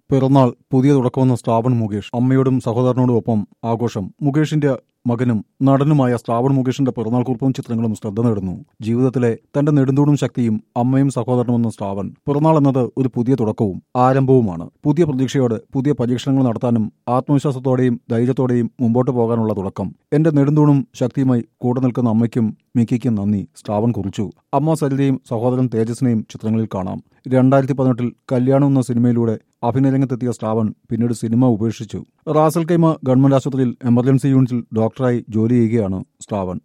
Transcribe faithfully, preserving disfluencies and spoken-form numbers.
പിറന്നാൾ പുതിയ തുടക്കമെന്ന ശ്രാവൺ മുകേഷ് അമ്മയോടും സഹോദരനോടും ഒപ്പം ആഘോഷം. മുകേഷിന്റെ മകനും നടനുമായ ശ്രാവൺ മുകേഷിന്റെ പിറന്നാൾ കുറിപ്പും ചിത്രങ്ങളും ശ്രദ്ധ നേടുന്നു. ജീവിതത്തിലെ തന്റെ നെടുന്തൂണും ശക്തിയും അമ്മയും സഹോദരനും എന്ന ശ്രാവൺ. പിറന്നാൾ എന്നത് ഒരു പുതിയ തുടക്കവും ആരംഭവുമാണ്. പുതിയ പ്രതീക്ഷയോടെ പുതിയ പരീക്ഷണങ്ങൾ നടത്താനും ആത്മവിശ്വാസത്തോടെയും ധൈര്യത്തോടെയും മുമ്പോട്ട് പോകാനുള്ള തുടക്കം. എന്റെ നെടുന്തൂണും ശക്തിയുമായി കൂടെ നിൽക്കുന്ന അമ്മയ്ക്കും മിക്കിക്കും നന്ദി, ശ്രാവൺ കുറിച്ചു. അമ്മ സരിതയും സഹോദരൻ തേജസിനെയും ചിത്രങ്ങളിൽ കാണാം. രണ്ടായിരത്തി പതിനെട്ടിൽ കല്യാണം എന്ന സിനിമയിലൂടെ അഭിനയരംഗത്തെത്തിയ ശ്രാവൺ പിന്നീട് സിനിമ ഉപേക്ഷിച്ചു. റാസൽ കൈമ ഗവൺമെന്റ് ആശുപത്രിയിൽ എമർജൻസി യൂണിറ്റിൽ ഡോക്ടറായി ജോലി ചെയ്യുകയാണ് ശ്രാവൺ.